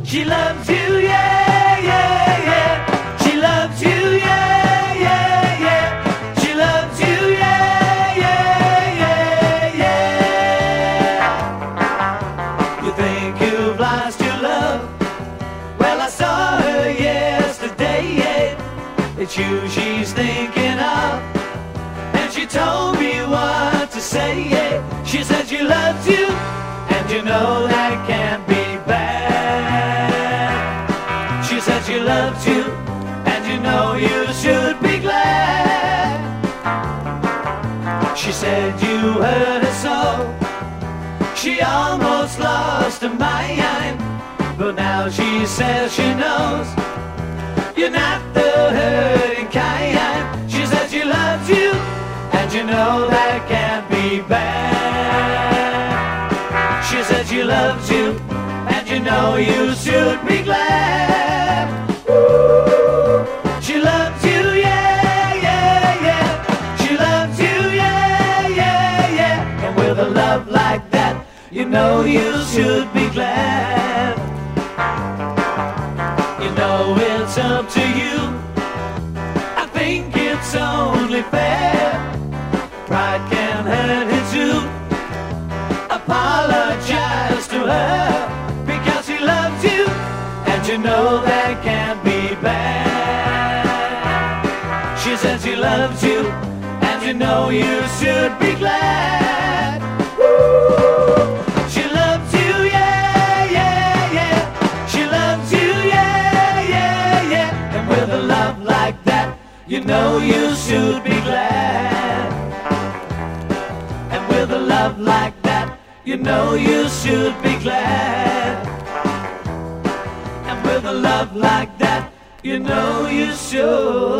She loves you, yeah, yeah, yeah. She loves you, yeah, yeah, yeah. She loves you, yeah, yeah, yeah, yeah. You think you've lost your love? Well, I saw her yesterday, yeah. It's you she's thinking of. And she told me what to say, yeah. She said she loves you, and you know that can't be bad. She said she loves you, and you know you should be glad. She said you hurt her so, she almost lost her mind. But now she says she knows you're not the hurting kind. She said she loves you, and you know that can't be bad. She said she loves you, and you know you should be glad. Ooh, she loves you, yeah, yeah, yeah. She loves you, yeah, yeah, yeah. And with a love like that, you know you should be glad. You know it's up to you. I think it's only fair. Pride can hurt her too. Apologize to her, because she loves you, and you know that can't be bad. She says she loves you, and you know you should be glad. Woo! She loves you, yeah, yeah, yeah. She loves you, yeah, yeah, yeah. And with a love like that, you know you should be glad. And with a love like that, you know you should be glad. And with a love like that, you know you should